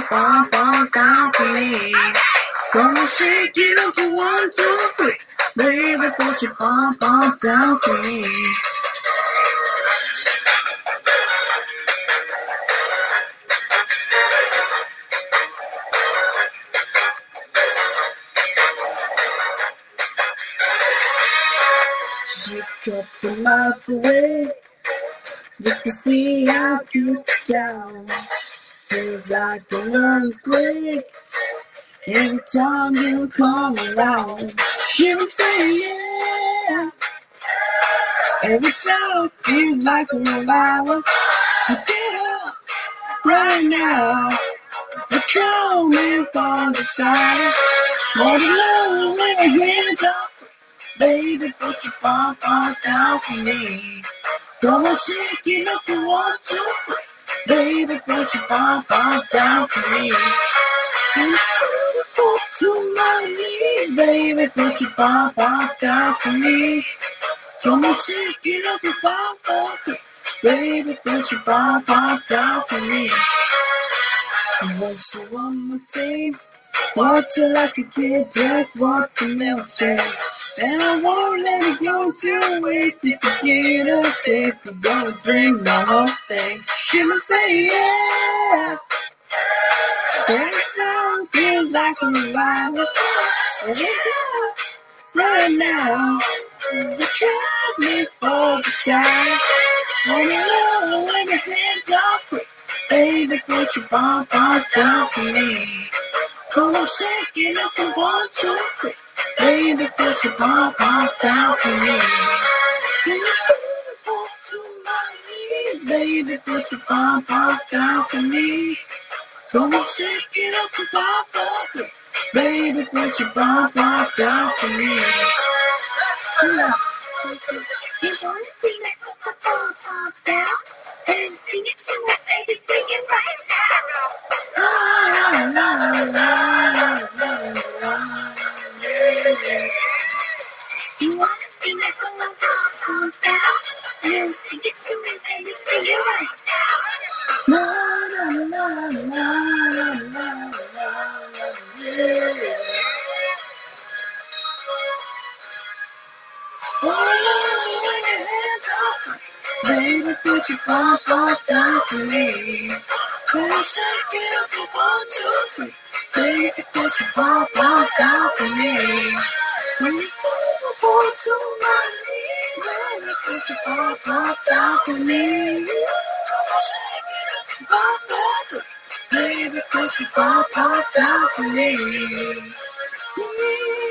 bum bum down for me. Gonna shake it up to 1, 2, 3. Baby, put your bum bums down for me. She dropped some miles away just to see how you down. Feels like an earthquake every time you come around. She would say yeah every time. Feels like a revival. So get up right now. The coming from the side. More than love when your hands up. Baby, put your bum bums down for me. Gonna shake it up to 1, 2, 3. Baby, put your bum bums down for me. And fall to my knees. Baby, put your bum bums down for me. Gonna shake it up to 5, 4, 3. Baby, put your bum bums down for me. And once you on my tape, watch you like a kid just wants to melt you. And I won't let it go to waste. If you get a taste, you're gonna drink the whole thing. She would say yeah. Every time feels like a revival. So get up right now. The track needs for the time. When you love when your hands are free. Baby, put your bum bums down for me. Gonna shake it up to 1, 2, 3. Baby, put your bum bums down for me. Can you fall to my knees? Baby, put your bum bums down for me. Gonna shake it up to 5, 4, 3. Baby, put your bum bums down for me. You wanna see me put my bum bums down? Then sing it to me, baby, sing it right now. La, la, la, la, la, yeah. You wanna see me put my bum bums down? Then sing it to me, baby, sing it right now. La, la, la, la, la, la, yeah. Oh, when your hands up, baby, put your bum bums down for me. Gonna shake it up to 1, 2, 3. Baby, put your bum bums down for me. When you fall to my knees, baby, put your bum bums down for me. Gonna shake it up to 1, 2, 3. Baby, put your bum bums down for me.